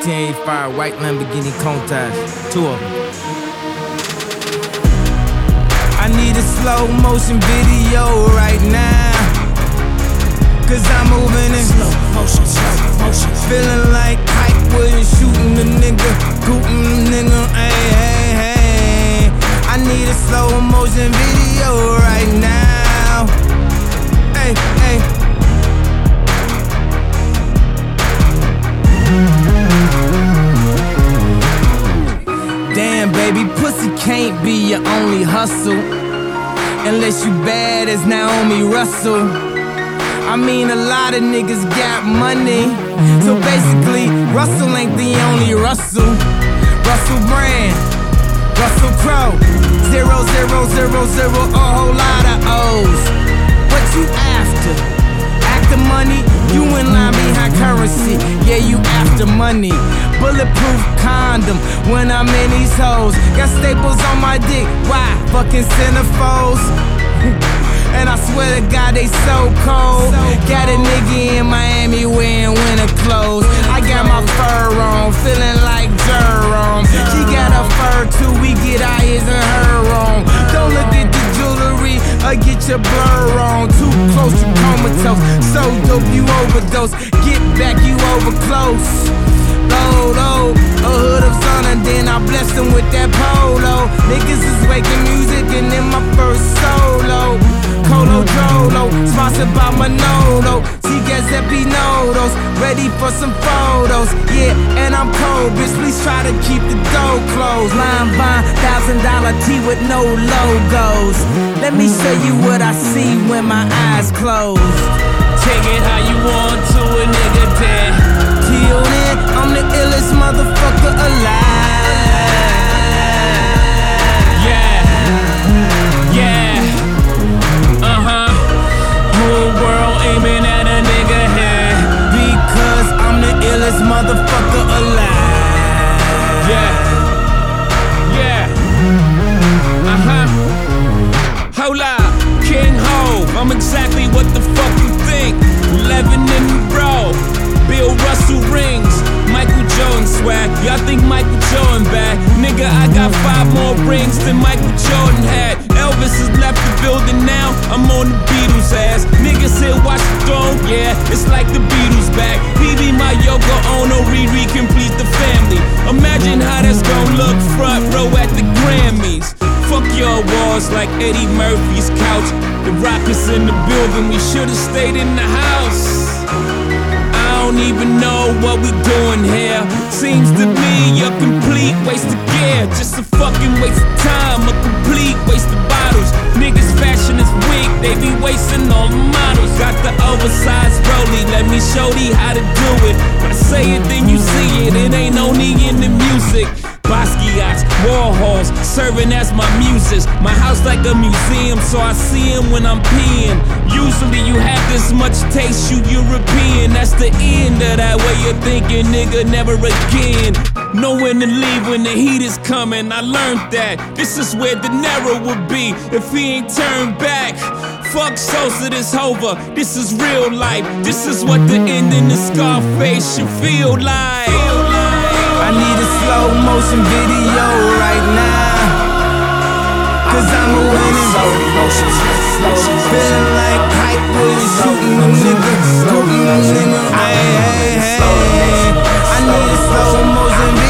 1985 white Lamborghini Countach, 2 of them. I need a slow motion video right now, cause I'm moving in slow motion. Feeling like Hype Williams shooting the nigga, gootin' the nigga, hey. I need a slow motion video right now, hey. Damn, baby, pussy can't be your only hustle, unless you bad as Naomi Russell. I mean, a lot of niggas got money, so basically, Russell ain't the only Russell. Russell Brand, Russell Crowe, 0, 0, 0, 0, a whole lot of O's. What you after? After money? You in line behind currency, yeah, you after money. Bulletproof condom when I'm in these hoes. Got staples on my dick, why? Fucking centerfolds. And I swear to God, they so cold. Got a nigga in Miami wearing winter clothes. I got my fur on, feeling like Jerome. She got a fur too, we get our ears and her on. Don't look at the jewelry or get your blur on. Too close, you comatose. So dope, you overdose. Get back, you over close. Low, a hood of sun, and then I bless them with that polo. Niggas is making music and then my first solo. Colo Jolo, sponsored by Manolo. Giuseppe Nodos, ready for some photos. Yeah, and I'm cold, bitch, please try to keep the door closed. Line Vine, $1,000 tee with no logos. Let me show you what I see when my eyes close. Take it how you want to a nigga dead. Till then, I'm the illest motherfucker alive. Yeah. Whole world aiming at a nigga head, because I'm the illest motherfucker alive. Yeah. Hold up, King Ho, I'm exactly what the fuck you think. 11 in the row, Bill Russell rings, Michael Jordan swag. Y'all think Michael Jordan bad? Nigga, I got 5 more rings than Michael Jordan had. Elvis has left the building now, I'm on the Beatles ass. Niggas here watch the throne, yeah, it's like the Beatles back. PB, my Yoko Ono, Riri complete the family. Imagine how that's gon' look front row at the Grammys. Fuck your walls like Eddie Murphy's couch. The Rockets in the building, we should've stayed in the house. I don't even know what we doing here. Seems to me a complete waste of gear. Just a fucking waste of time, a complete waste of bottles. Niggas fashion is weak, they be wasting all the models. Got the oversized rollie, let me show thee how to do it. When I say it, then you see it, it ain't only in the music. Basquiat's, Warhols, serving as my muses. My house like a museum, so I see him when I'm peeing. Usually you have this much taste, you European. That's the end of that way of thinking, nigga, never again. Know when to leave when the heat is coming, I learned that. This is where De Niro would be if he ain't turned back. Fuck Sosa, this over, this is real life. This is what the ending of Scarface should feel like. I need a slow motion video right now, cause I'm a winning. Feeling like Hype Williams shooting the nigga, scooting the nigga, hey. I need a slow motion